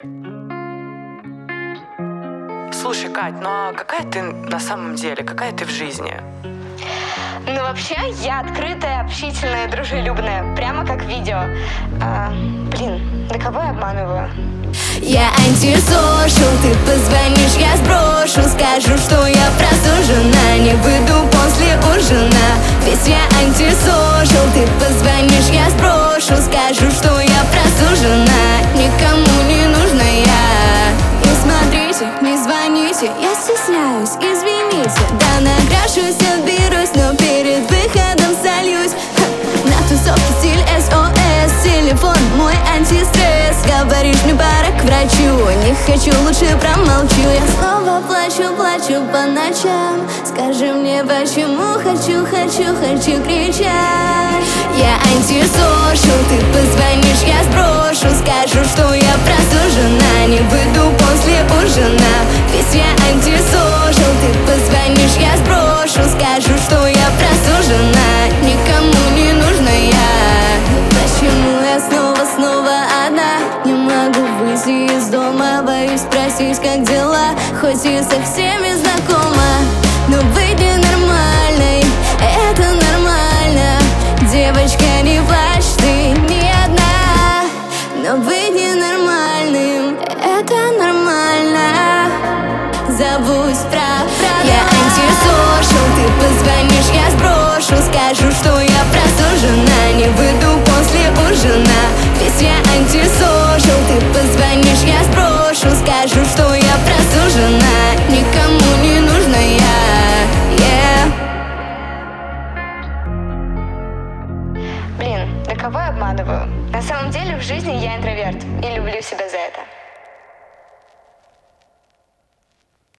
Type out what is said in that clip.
Слушай, Кать, ну а какая ты на самом деле? Какая ты в жизни? Ну, вообще, я открытая, общительная, дружелюбная. Прямо как видео. Блин, да кого я обманываю? Я антисошел, ты позвонишь, я сброшу. Скажу, что я просужена, не выйду после ужина. Ведь я антисошел, ты позвонишь, я сброшу. Скажу, что я просужена, никому не нужна я. Не смотрите, не звоните, я стесняюсь, извините. Да накрашусь, отберусь, но перед выходом сольюсь. На тусовке стиль SOS, телефон мой антистресс. Говоришь, мне пора к врачу, не хочу, лучше промолчу. Я снова плачу, плачу по ночам. Скажи мне, почему хочу кричать. Я антисошел, ты позвонишь, я сброшу. Скажу, что я просужена, не выйду после ужина. Ведь я антисошел, ты позвонишь, я сброшу. Скажу, что я просужена, никому не нужна я. Почему я снова одна? Не могу выйти из дома, боюсь спросить, как дела. Хоть и со всеми знакома, но выйди нормальной, это нормально. Девочка, не плачь, ты не одна. Но выйди нормальным, это нормально. Забудь про правила. Я антисошел, ты позвонишь, я сброшу. Скажу, что я просужена, не выйду после ужина. Ведь я антисошел, ты позвонишь, я сброшу. Скажу, что